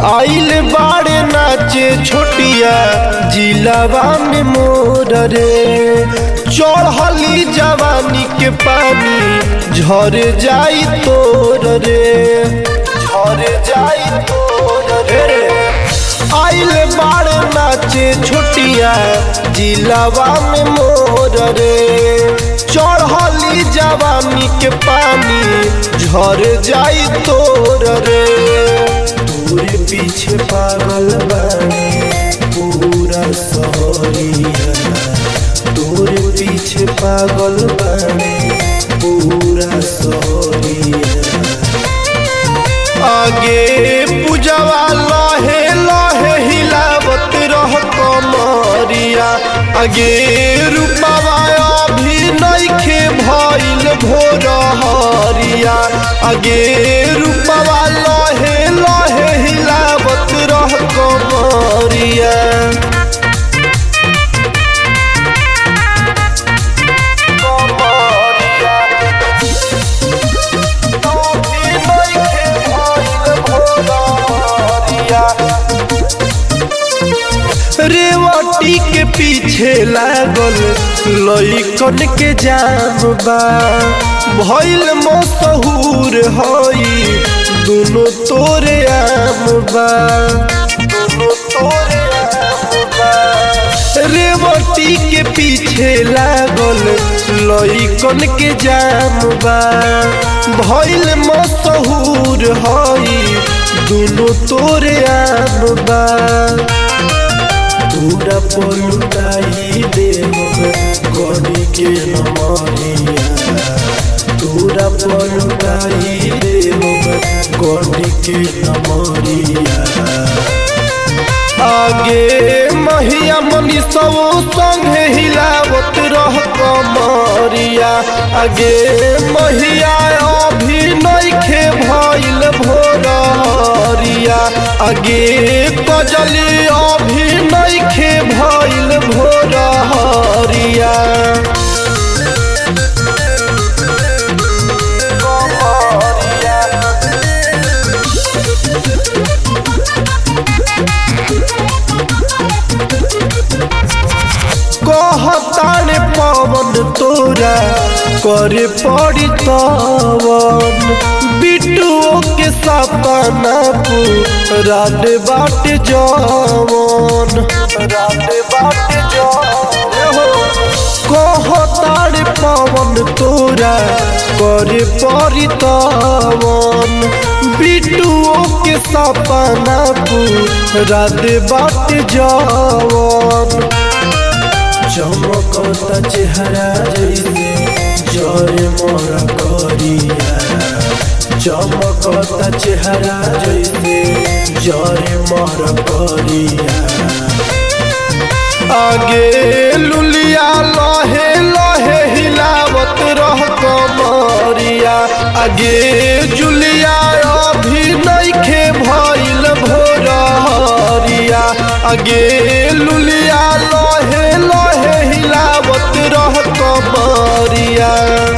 आइल बाड़े नाचे छोटिया जिलावा में मोर रे। चढ़ली जवानी के पानी झर जाई तोर रे, झर जाई तोर रे। आइल बाड़े नाचे छोटिया जिलावा में मोर रे। चढ़ली जवानी के पानी झर जाई तोर रे। तोरे पीछे पागल बानी पूरा सहरिया, तोरे पीछे पागल बानी पूरा सहरिया। आगे पूजवा लहे लहे हिलावत रह कमरिया, आगे रूपवा अभी नइखे भइल भोर हरिया। आगे रूपवा लहे लहे हिलावत रह कमरिया। रेवटी के पीछे लागल लइकन के जाम बा, भइल मशहूर हई दोनों तोरे आम बा, दोनों तोरे आम बा। रेवटी के पीछे लागल लइकन के जाम बा, भइल मशहूर हई दोनों तोरे आम बा। पूरा पलुटाई देव गड़ी के नमरिया, पूरा पलुटाई देव गड़ी के नमरिया। आगे महिया मनी सब संगे हिलावत रह कमरिया, आगे महिया अभी नइखे भइल भोर हरिया। आगे कजली अभी नइखे भइल भोर हरिया। कहताने पवन तोरा करे पड़ी तवन, बिटुओ के सपना रात बाट जवन, रात बाट जवन। कहताने पवन तोरा करे पड़ी तवन, बिटुओ के सपना रात बाट जवन। चमकता चेहरा जैसे जरे मोरा करिया, चमकता चेहरा जैसे जरे मोरा करिया। आगे लुलिया लहे लहे हिलावत रह कमरिया, आगे जुलिया अभी नइखे भइल भोर हरिया। आगे लुलिया लहे लहे हिलावत रह कमरिया।